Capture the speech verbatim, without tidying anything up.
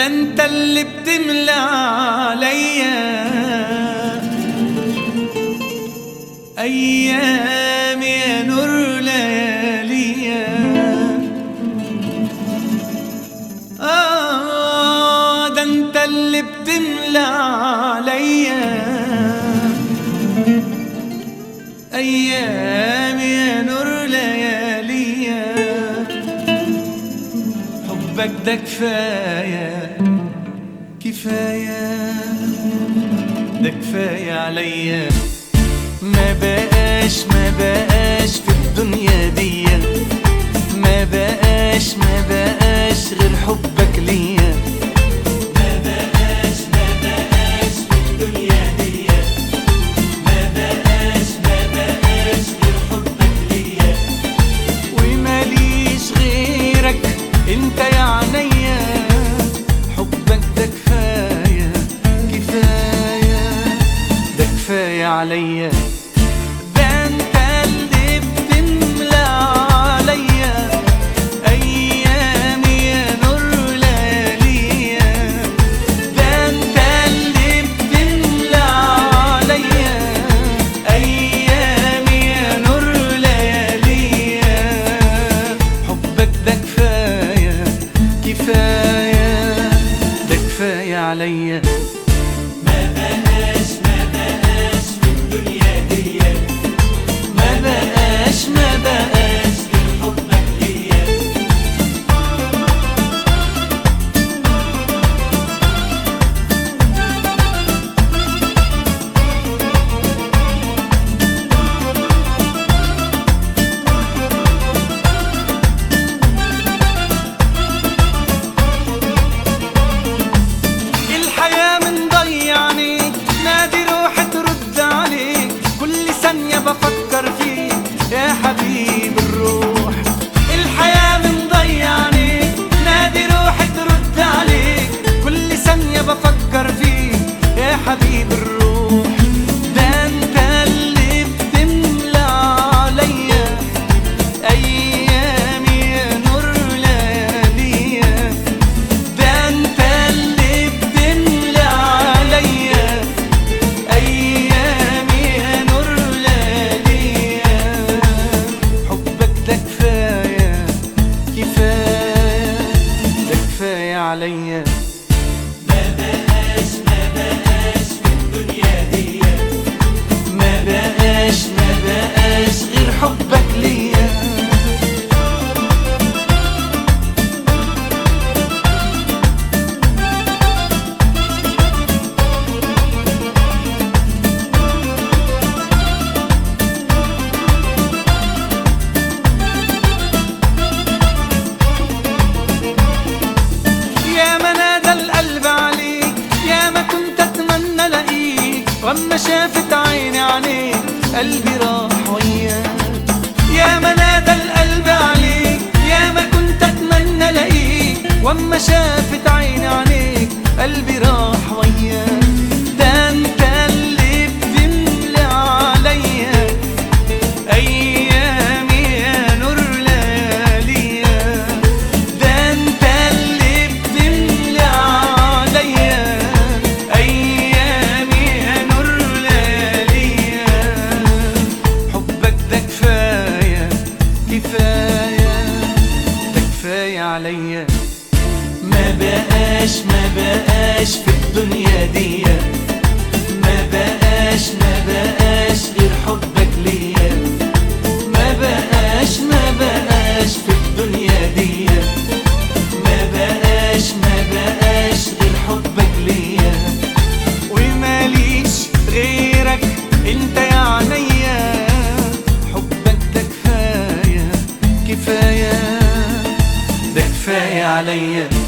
انت اللي بتملى عليا ايام يا نور لياليا. اه ده انت اللي بتملى عليا ايام يا نور لياليا. حبك ده كفايه كفايه ده كفايه عليا. ما بقاش ما بقاش في الدنيا دي، ما بقاش ما بقاش غير حبك ليا. ما بقاش ما بقاش في الدنيا دي، ما بقاش ما بقاش غير حبك ليا. وماليش غيرك انت يا عينيا. حبك ده كفايه كفايه ده كفايه عليا. عليا ما بقاش ما بقاش في الدنيا دي، ما بقاش ما بقاش غير حبك ليا. بفكر فيك يا حبيب الروح. الحياة من ضيعني نادي روحي ترد عليك. كل ثانية بفكر فيك يا حبيب الروح. ده انت اللي بتملى عليا ايامي يا نور لياليا. ده انت اللي بتملى عليا ايامي يا نور عليا. ما بقاش ما بقاش في الدنيا دي، ما بقاش ما بقاش غير حبك ليا. واما شافت عيني عليك قلبي راح وياك. يا ما نادى القلب عليك يا ما كنت اتمنى الاقيك. واما شافت عيني عليك قلبي راح وياك. ده انت اللي بتملى عليا ايامي يا نور لياليا. ده انت اللي بتملى عليا ايامي يا نور لياليا. حبك ده كفايه كفايه ده كفايه عليا. ما بقاش ما بقاش في الدنيا دي، ما بقاش ما بقاش غير حبك ليا. ما بقاش ما بقاش في الدنيا دي، ما بقاش ما بقاش غير حبك ليا. وماليش غيرك انت يا عينيا. حبك ده كفايه كفايه ده كفايه عليا.